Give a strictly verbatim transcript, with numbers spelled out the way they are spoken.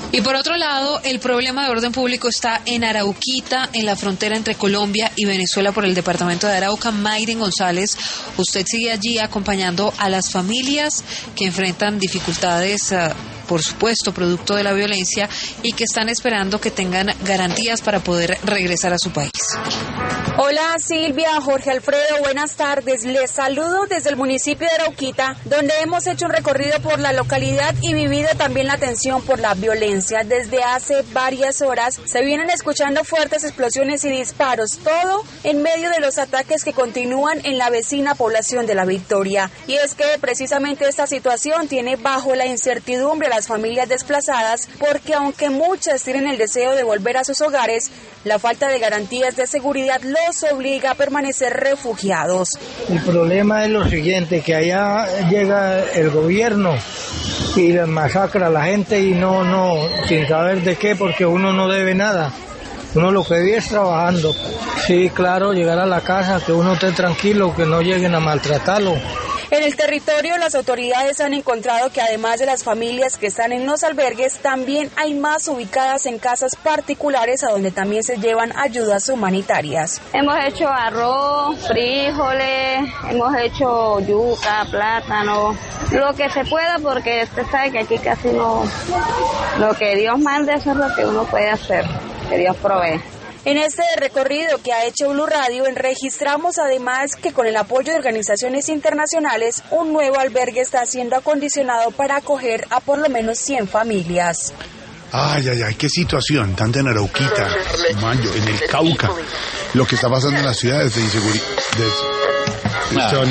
Y por otro lado, el problema de orden público está en Arauquita, en la frontera entre Colombia y Venezuela por el departamento de Arauca. Mayren González, usted sigue allí acompañando a las familias que enfrentan dificultades, uh, por supuesto, producto de la violencia y que están esperando que tengan garantías para poder regresar a su país. Hola Silvia, Jorge Alfredo, buenas tardes. Les saludo desde el municipio de Arauquita, donde hemos hecho un recorrido por la localidad y vivido también la tensión por la violencia. Desde hace varias horas se vienen escuchando fuertes explosiones y disparos, todo en medio de los ataques que continúan en la vecina población de La Victoria. Y es que precisamente esta situación tiene bajo la incertidumbre a las familias desplazadas, porque aunque muchas tienen el deseo de volver a sus hogares, la falta de garantías de seguridad los obliga a permanecer refugiados. El problema es lo siguiente, que allá llega el gobierno y masacra a la gente y no, no, sin saber de qué, porque uno no debe nada. Uno lo que vive es trabajando. Sí, claro, llegar a la casa, que uno esté tranquilo, que no lleguen a maltratarlo. En el territorio, las autoridades han encontrado que además de las familias que están en los albergues, también hay más ubicadas en casas particulares a donde también se llevan ayudas humanitarias. Hemos hecho arroz, frijoles, hemos hecho yuca, plátano, lo que se pueda, porque usted sabe que aquí casi no, lo que Dios mande, eso es lo que uno puede hacer, que Dios provee. En este recorrido que ha hecho Blue Radio, registramos además que con el apoyo de organizaciones internacionales, un nuevo albergue está siendo acondicionado para acoger a por lo menos cien familias. Ay, ay, ay, qué situación, tanto en Arauquita, Mayo, en el Cauca, lo que está pasando en las ciudades de inseguridad.